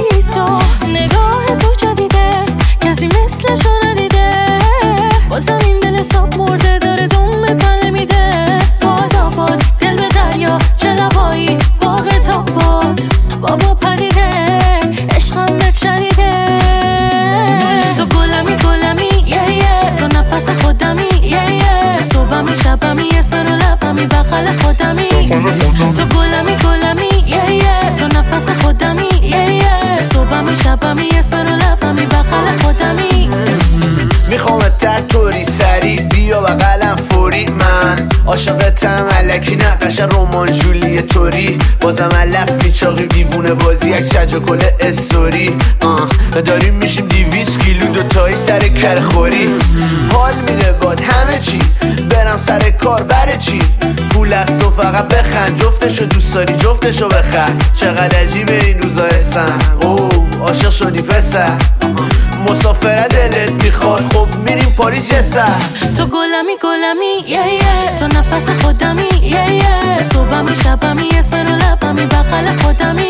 بی تو نگاه تو جدیده کسی مثلشو ندیده بازم این دل حساب مرده داره دوم تله میده باد دل به دریا چه لبایی باغ تا باد بابا پدیده عشقم به چدیده تو گلمی تو نفس خودمی صبحمی شبمی اسم رو لبمی بغل خودمی تو گلمی تو نفس خودمی صبحمی شبمی اسم رو لبمی بغل خودمی میخوامت در طوری سری بیا بغلم فوری من عاشقتم الکی نقش رمان جولی توری بازم علف میچاقی دیوونه بازی یک شج کل استوری داریم میشیم 200 کیلو دوتایی سر کرخوری حال میده باد همه چی برم سر کار بره چی پول است و فقط بخند جفتشو دوست داری جفتشو بخند چقدر عجیبه این روزا هستن عاشق شدی پسر مسافره دلت میخواد خب میریم پاریس یه سر تو گلمی تو نفس خودمی صبحمی شبمی اسم رو لبمی بغل خودمی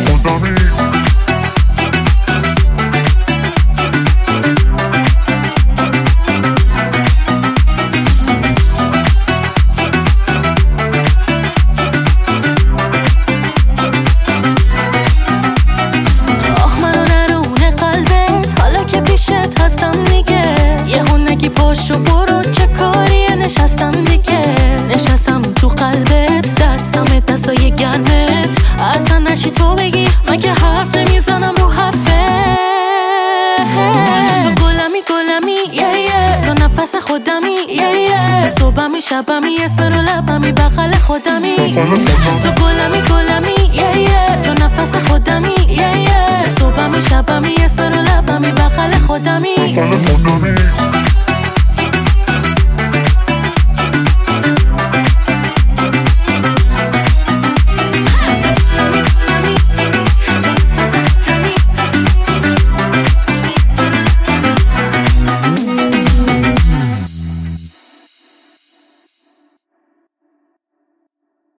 پاشو برو چه کاریه نشستم دیگه نشستم تو قلبت دستم دستای گرمت اصلا نچی تو بگی مگه حرف نمیزنم رو حرفه تو گلمی تو نفس خودمی صبحمی شبمی اسم رو لبمی بغل خودمی تو گلمی تو نفس خودمی صبحمی شبمی اسم رو لبمی بغل خودمی